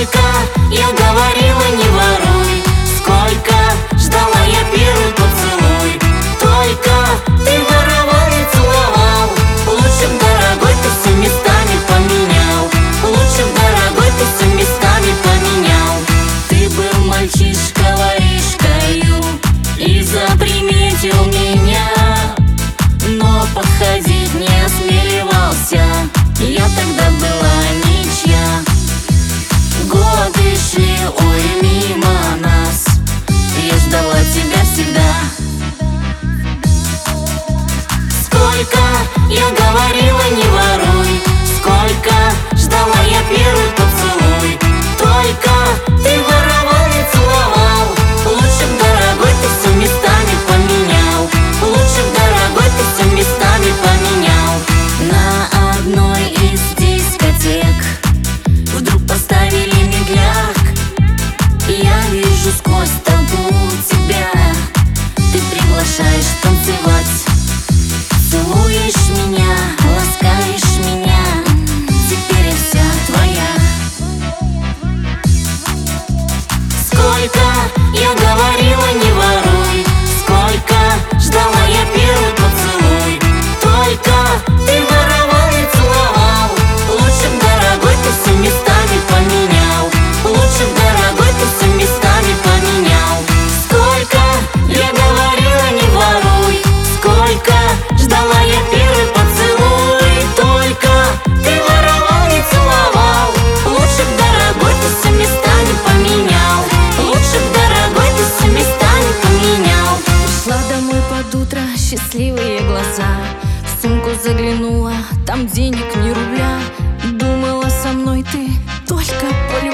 Сколько я говорила, не воруй, сколько ждала я первый поцелуй. Только ты воровал и целовал. Лучше б, дорогой, ты все местами поменял. Лучше б, дорогой, ты все местами поменял. Ты был мальчишка воришкою и заприметил меня, но подходить не осмеливался. Я тогда была ничья. Годы шли, ой, мимо нас. Я ждала тебя всегда. Сколько я говорила, не воруй, сколько ждала я первый поцелуй. Только ты воровал и целовал. Лучше б, дорогой, ты все местами поменял. Лучше б, дорогой, ты все местами поменял. На одной из дискотек вдруг поставили медляк. Я вижу сквозь толпу тебя. Ты приглашаешь танцевать. Целуешь меня, ласкаешь меня. Теперь я вся твоя. Сколько я говорила, не воруй, сколько ждала я первый поцелуй. Только ты воровал и целовал. Лучше б, дорогой, ты все местами поменял. Лучше б, дорогой, ты все местами поменял. Сколько я говорила, не воруй, сколько ждала я первый поцелуй. Только ты воровал и целовал. Лучше б, дорогой, ты все местами поменял. Лучше б, дорогой, ты все местами поменял. Пришла домой под утро, счастливые глаза. В сумку заглянула, там денег ни рубля. Думала, со мной ты только по любви.